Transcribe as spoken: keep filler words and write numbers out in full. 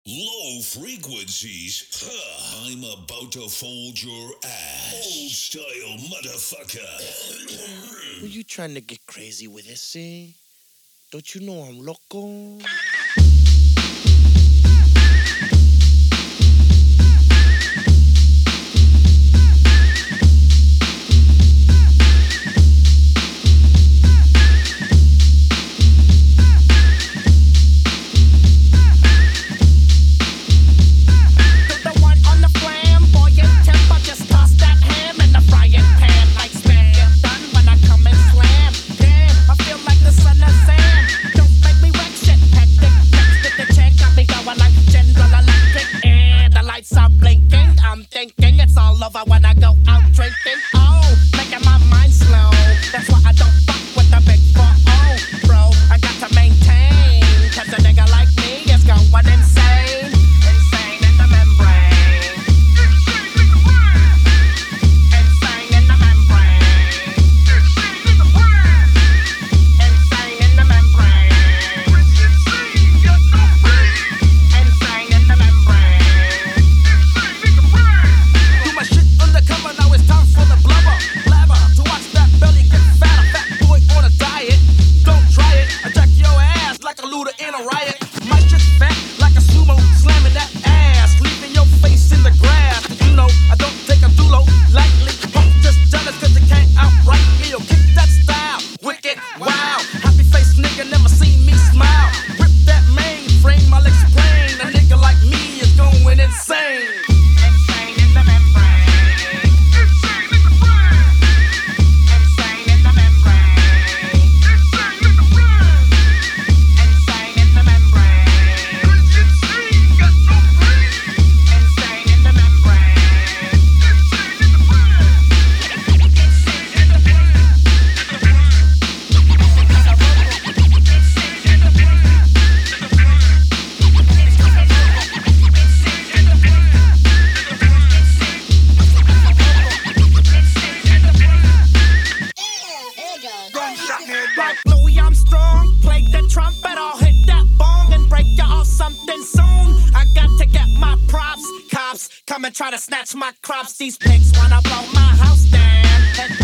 Low frequencies? Huh, I'm about to fold your ass. Old style motherfucker. Were you trying to get crazy with this, eh? Don't you know I'm loco? Lover when I go out drinking, oh, making my mind slow. That's why I don't fuck with the big four oh, bro. I got to maintain, cause a nigga like me is going insane. Insane in the membrane. Insane in the membrane. Insane in the membrane. Insane in the membrane. Undercover, now it's time for the blubber, blabber. To watch that belly get fat, a fat boy on a diet. Don't try it, I jack your ass like a looter in a riot. My shit's fat like a sumo, slamming that ass, leaving your face in the grass. You know, I don't take a dulo lightly. Punk just jealous cause you can't outright me. Or kick that style, wicked, wow. Happy face nigga, never seen me smile. Rip that mainframe, I'll explain. A nigga like me is going insane. Like Louis Armstrong, play the trumpet, I'll hit that bong and break you off something soon. I got to get my props, cops come and try to snatch my crops. These pigs wanna blow my house down.